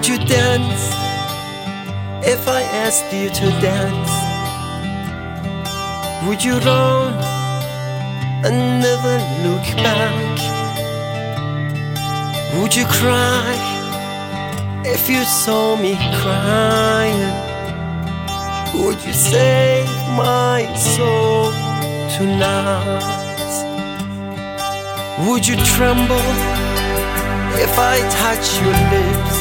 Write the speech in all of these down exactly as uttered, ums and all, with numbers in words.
Would you dance if I asked you to dance? Would you run and never look back? Would you cry if you saw me crying? Would you save my soul tonight? Would you tremble if I touch your lips?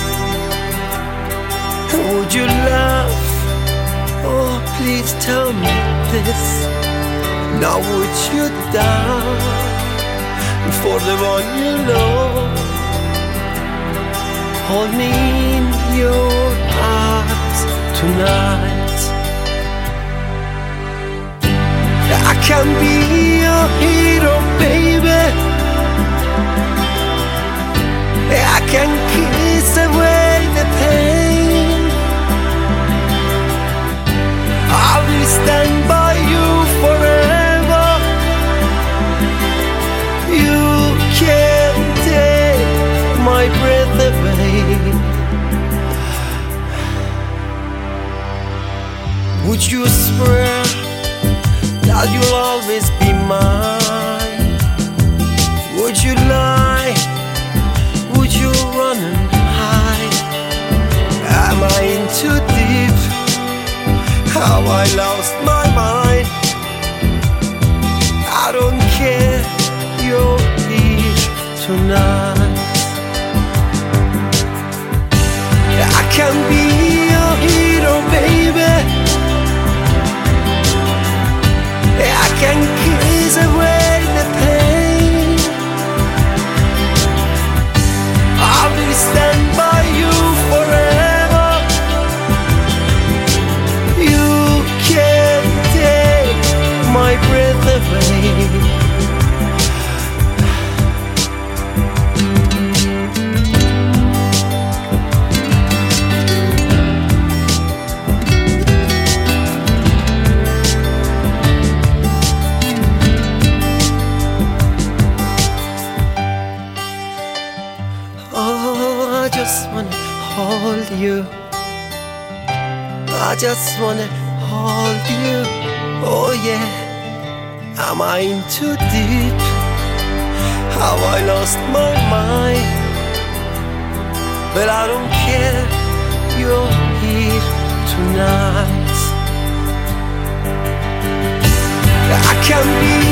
Would you laugh? Oh, please tell me this. Now would you die for the one you love? Hold me in your arms tonight. I can be your hero, baby. I can kiss away the pain. I will stand by you forever. You can't take my breath away. Would you swear that you'll always be mine? Would you lie? Would you run and hide? Am I in too deep? How I lost my mind. I don't care, you're here tonight. I can be your hero, baby. I can kiss away the pain. I will stand by you forever. You can't take my breath away. I just wanna hold you. I just wanna hold you. Oh yeah. Am I in too deep? How I lost my mind. But I don't care, you're here tonight. I can be